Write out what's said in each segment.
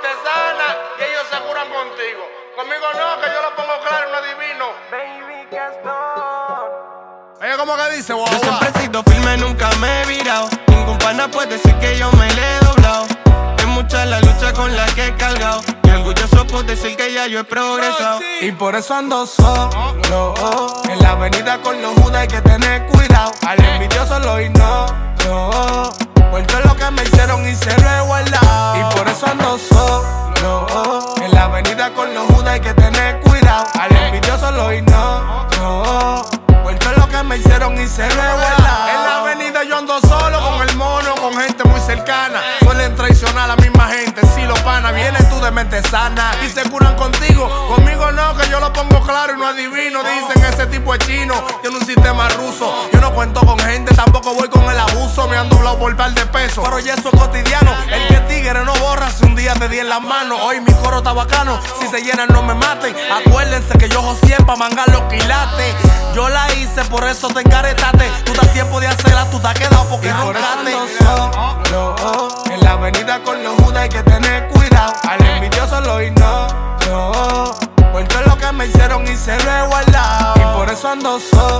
te sana y ellos se curan contigo. Conmigo no, que yo lo pongo claro y no adivino. Baby Gastón. Oye, ¿cómo que dice, guau? Yo siempre he sido firme, nunca me he virado. Ningún pana puede decir que yo me le he doblado. Es mucha la lucha con la que he cargado. Y orgulloso puedo decir que ya yo he progresado. Y por eso ando solo. En la avenida con los judas hay que tener cuidado. Al envidioso lo ignoro. Vuelto lo que me hicieron y se lo he guardado. Y por eso ando solo. En la avenida con los judas hay que tener cuidado. Al envidioso lo ignoro. Vuelto lo que me hicieron y se lo he guardado. En la avenida yo ando solo con el mono, con gente muy cercana. Suelen traicionar a la misma gente. Si los panas vienes tú de mente sana y se curan contigo. Conmigo no, que yo lo pongo claro y no adivino. Dicen ese tipo es chino, tiene un sistema ruso. Yo no cuento con gente, tampoco voy con el abuso. Me han doblado por par de pesos, pero ya eso es cotidiano. El que tigre no borra si un día te di en las manos. Hoy mi coro está bacano, si se llenan no me maten. Acuérdense que yo josé pa' mangar los quilates. Yo la hice, por eso te encaretaste. Tú das tiempo de hacerla, tú te has quedado porque roncaste. Solo. En la avenida con los judas hay que tener cuidado. Al envidioso lo ignoro. Vuelto lo que me hicieron y se lo he guardado. Y por eso ando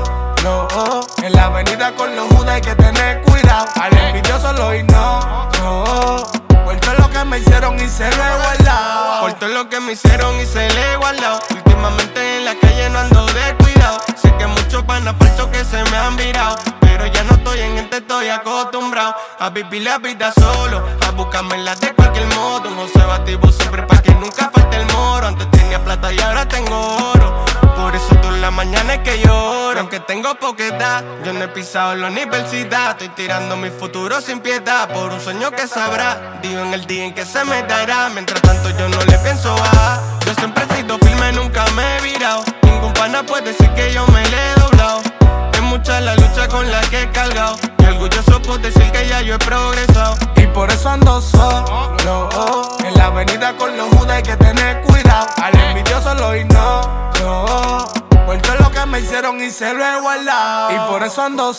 solo. En la avenida con los judas hay que tener cuidado. Al envidioso lo ignoro. Vuelto lo que me hicieron y se lo he guardado. Por todo lo que me hicieron y se le he guardado. Últimamente en la calle no ando descuidado. Sé que muchos panas falsos que se me han virado. Pero ya no estoy en este, estoy acostumbrado a vivir la vida solo, a buscármela de cualquier modo. No se bativo siempre pa' que nunca falte el moro. Antes tenía plata y ahora tengo oro. Por eso todas las mañanas es que lloro. Aunque tengo poca edad, yo no he pisado la universidad. Estoy tirando mi futuro sin piedad por un sueño que sabrá. Digo en el día en que se me dará. Mientras tanto yo no le pienso a. Yo siempre he sido firme, nunca me he virado. Ningún pana puede decir que yo me le he doblado. Es mucha la lucha con la que he cargado. Y orgulloso puedo decir que ya yo he progresado. Y por eso ando solo. En la avenida con los judas hay que tener cuidado. Al envidioso lo ignoro. Vuelto lo que me hicieron y se lo he guardado. Y por eso ando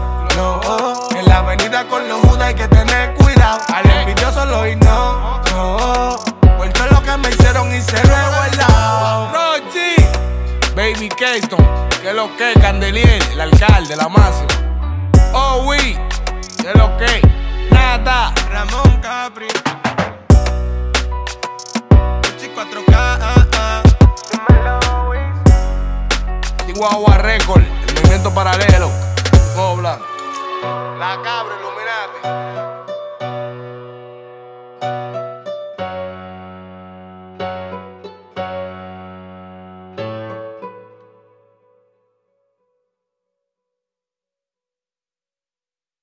solo. En la avenida con los judas hay que tener cuidado. Al envidioso lo ignoro. Vuelto lo que me hicieron y se lo he guardado. Rochi, Baby Keyston, que es lo que, Candelier, el alcalde, la máxima. Oh, we, que es lo que, nada. Ramón Capri, Gucci 4K. Chihuahua Record, el movimiento paralelo. Modo Blanco. La cabra, Illuminati.